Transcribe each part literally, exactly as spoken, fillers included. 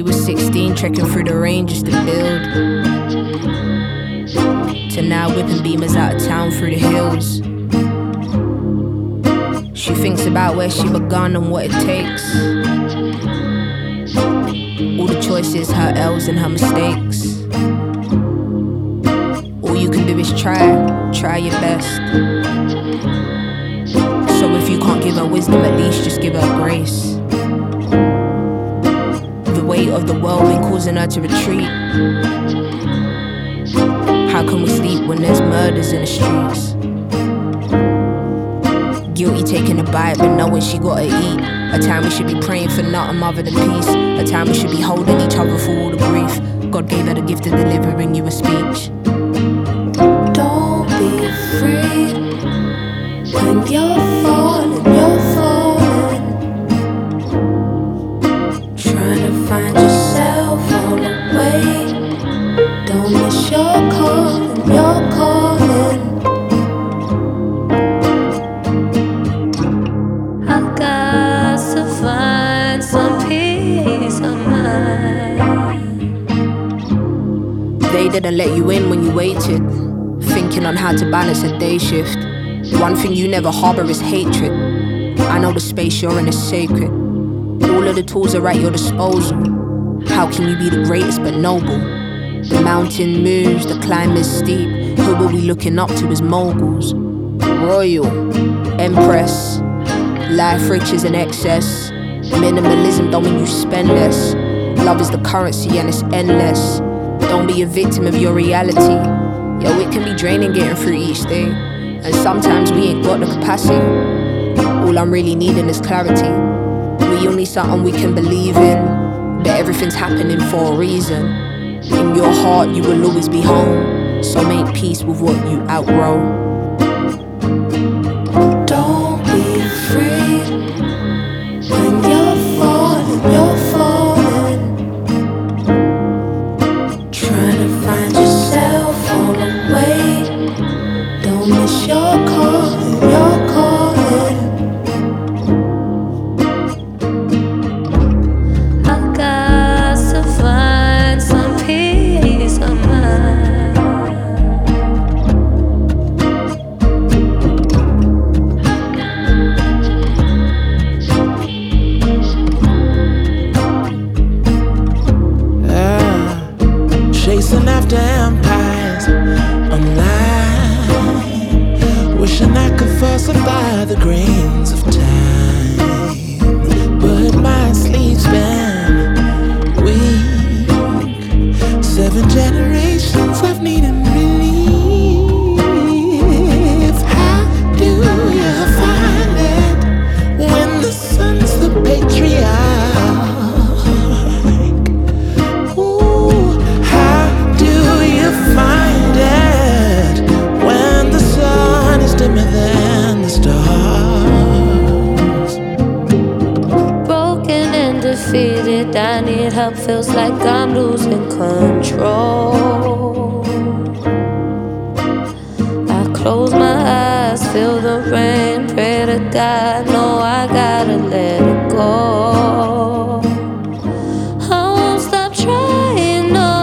She was sixteen, trekking through the rain just to build, to now whipping beamers out of town through the hills. She thinks about where she begun and what it takes, all the choices, her L's and her mistakes. All you can do is try, try your best. So if you can't give her wisdom, at least just give her grace. The weight of the world been causing her to retreat. How can we sleep when there's murders in the streets? Guilty taking a bite but knowing she gotta eat. A time we should be praying for nothing other than peace. A time we should be holding each other for all the grief. God gave her the gift of delivering you a speech. Don't be afraid when you're falling, you're falling. Trying to find yourself on the way. Don't miss your calling, your calling. I got to find some peace of mind. They didn't let you in when you waited, thinking on how to balance a day shift. One thing you never harbor is hatred. I know the space you're in is sacred. All of the tools are at your disposal. How can you be the greatest but noble? The mountain moves, the climb is steep. Who are we looking up to as moguls? Royal, empress, life riches in excess. Minimalism don't mean you spend less. Love is the currency and it's endless. Don't be a victim of your reality. Yo, it can be draining getting through each day, and sometimes we ain't got the capacity. All I'm really needing is clarity. We all need something we can believe in, that everything's happening for a reason. In your heart you will always be home, so make peace with what you outgrow. Don't be afraid when you're falling, you're falling. Trying to find yourself on the way. Don't miss your calling, your calling. I got to find some peace of mind. Ah, chasing after empires online, wishing I could falsify the grains of time, but my sleep's been weak. Seven generations of needing relief. How do you find it when the sun's the patriarch? Ooh, how do you find it when the sun is dimmer than the stars? Broken and defeated, I need help. Feels like I'm losing control. I close my eyes, feel the rain, pray to God, no, I gotta let it go. I won't stop trying, no,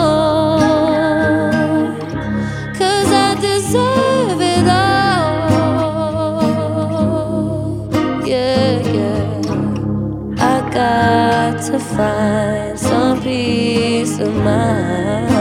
'cause I deserve it all. Yeah, yeah. I got to find some peace of mind.